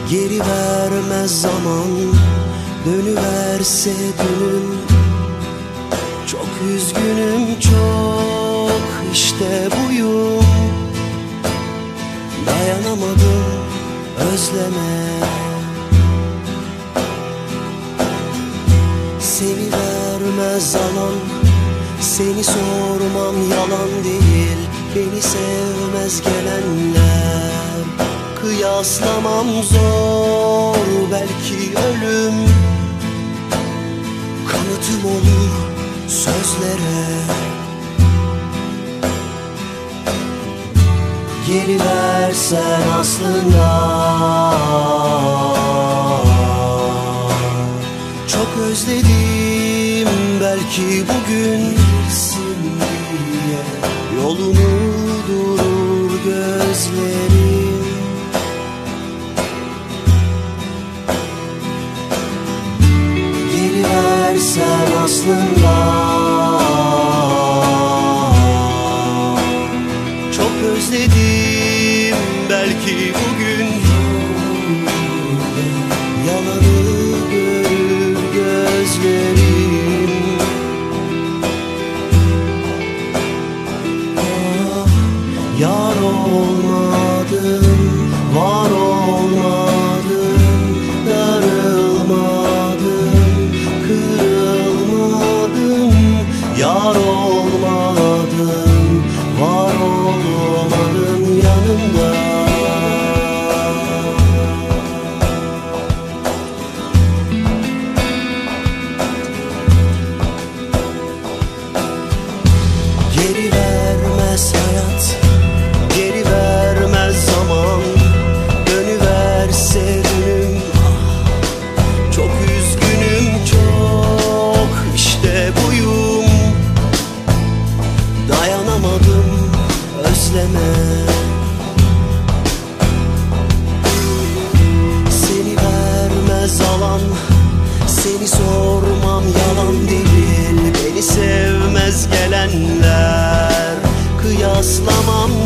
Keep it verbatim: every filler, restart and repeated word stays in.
Geri vermez zaman, dönüverse dünüm. Çok üzgünüm çok, işte buyum. Dayanamadım özleme. Seni vermez zaman, seni sormam yalan değil. Beni sevmez gelenler, kıyaslamam zor. Belki ölüm kanıtım olur sözlere. Geri versen aslında çok özledim. Belki bugün bilirsin diye yolunu durur gözlerim. Geri versen aslında çok özledim. Belki bugün yalanı görür gözlerim. Ah, yar olmadım, var olmadım, darılmadım, kırılmadım. Yar olmadım, var olmadım yanımda. Geri vermez hayat, geri vermez zaman, dönüverse dünüm. Ah, çok üzgünüm çok, işte buyum. Dayanamadım özleme. Seni vermez alan, seni sormam yalan değil. Beni sevmez gelenler, kıyaslamam